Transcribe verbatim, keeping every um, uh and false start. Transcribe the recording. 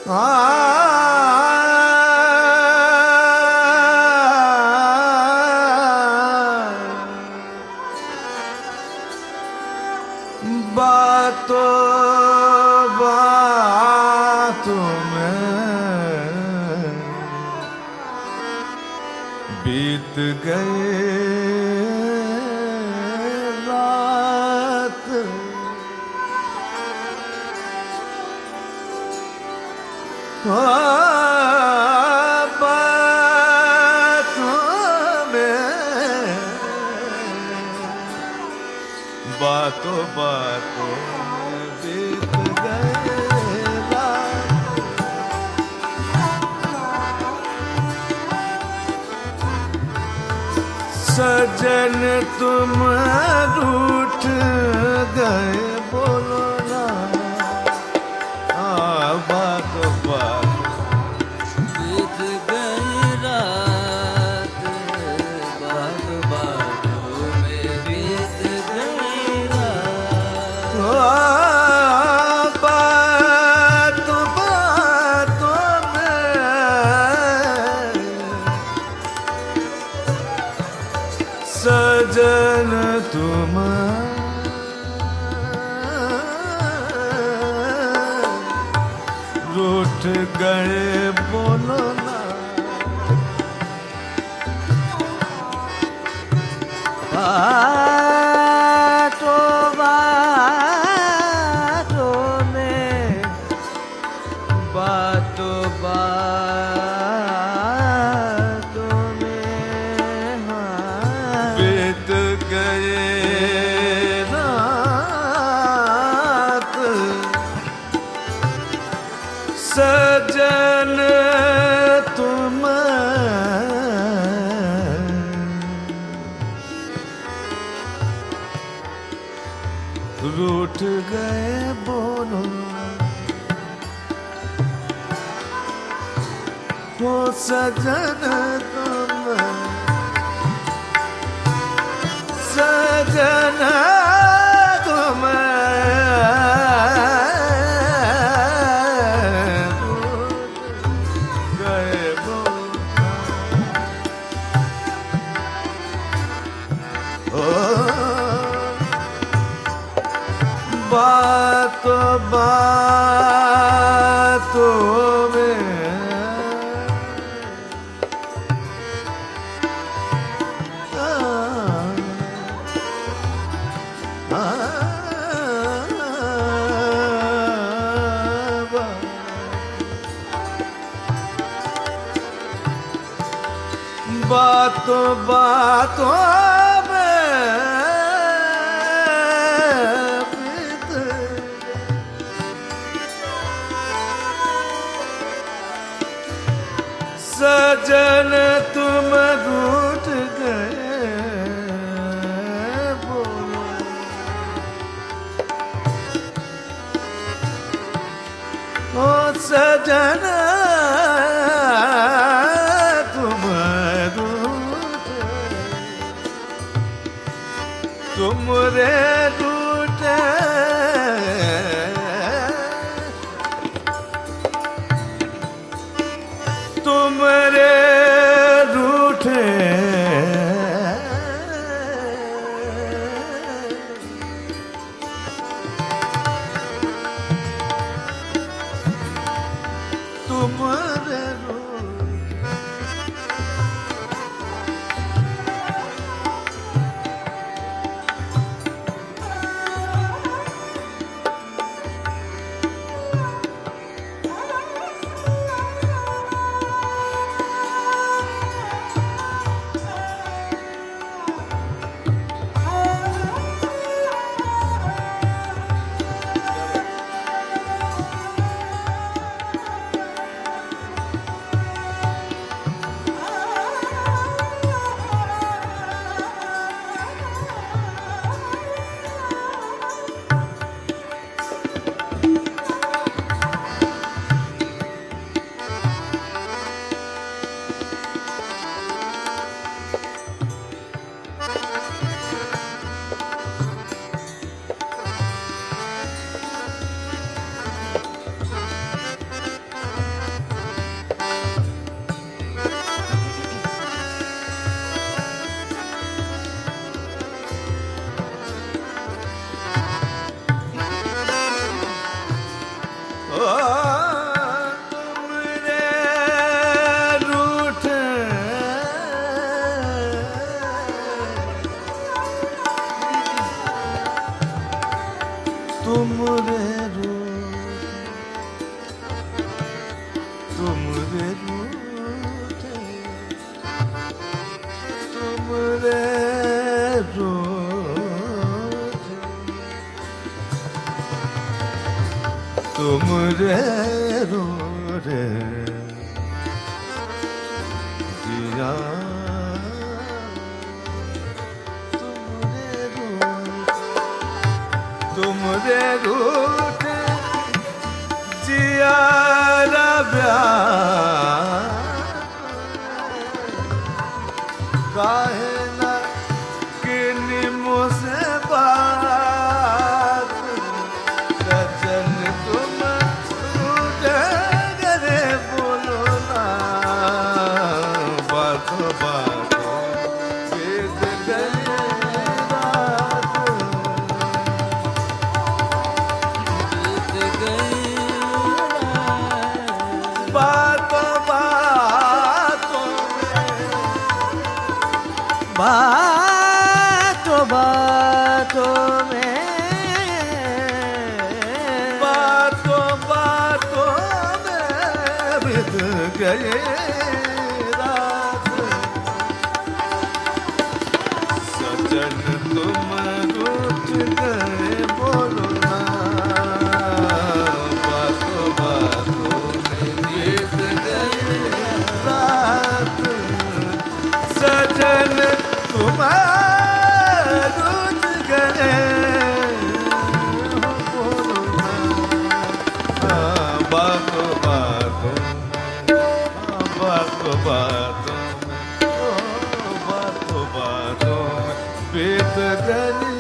बातों बातों में बीत गए रात, बातों में बातों बातों में बीत गए रात। सजन तुम रूठ गए, बोलो ना हाँ बातों बातों बीत गई रात, बातों बातों में बीत गई रात। बातों बातों में सजन तुम रूठ गए, बोलो ना बातों बातों में बातों बातों में हाँ बीत गए रात। सजन तुम रूठ गए, बोलो वो सजन तुम सजन तुम गए, बोलो बातों बातों में बातों बातों में बीत सजन तुम रूठ गए, बोलो ओ सजन तुम रूठ तुम रे रूठे तुम रे रूठे तुम रे तुम रे रूठे तुम रे रूठे तुम रे रूठे जिया तुम रे रूठे जिया काहे न किन्नी मुझसे बात सजन तुम रूठे गरे बोलो ना बातों बातों बीत गई रात बीत गई बातों बातों बातों बातों में बातों बातों में बीत गई रात सजन तुम रूठ गए बोलो ना बातों बातों में बीत गई रात सजन तुम रूठ गए बोलो ना बातों बातों बातों बातों में ओ बातों बातों में बीत गई